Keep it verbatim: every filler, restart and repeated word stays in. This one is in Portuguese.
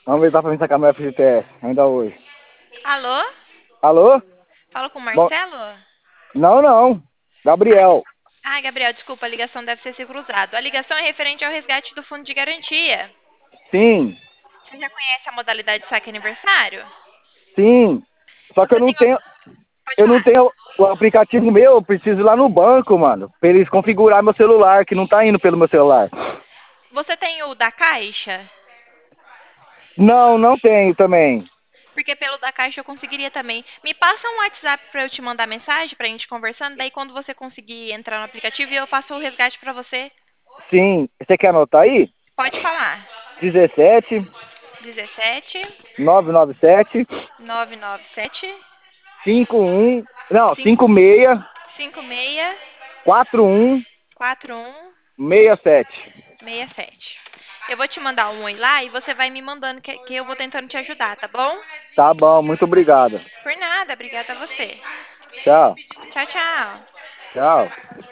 Vamos ver se dá pra vir sacar meu F G T S ainda hoje. Alô? Alô? Falo com o Bom, Marcelo? não, não. Ai, Gabriel. ai, Gabriel, desculpa, a ligação deve ter se cruzado. A ligação é referente ao resgate do fundo de garantia. Sim, Você já conhece a modalidade de saque aniversário? sim. Só que eu Você não tem. o- tenho, Pode eu não falar. tenho o aplicativo meu, eu preciso ir lá no banco, mano, pra eles configurar meu celular, que não tá indo pelo meu celular. Você tem o da Caixa? Não, não tenho também. Porque pelo da Caixa eu conseguiria também. Me passa um WhatsApp pra eu te mandar mensagem pra gente conversando. Daí quando você conseguir entrar no aplicativo, eu faço o resgate pra você. Sim. Você quer anotar aí? Pode falar. dezessete, dezessete, novecentos e noventa e sete, novecentos e noventa e sete, cinquenta e um, não, cinco cinquenta e seis, cinco seis quarenta e um, quatro um sessenta e sete. seis sete. Eu vou te mandar um oi lá e você vai me mandando que, que eu vou tentando te ajudar, tá bom? Tá bom, muito obrigado. Por nada, obrigada a você. Tchau. Tchau, tchau. Tchau.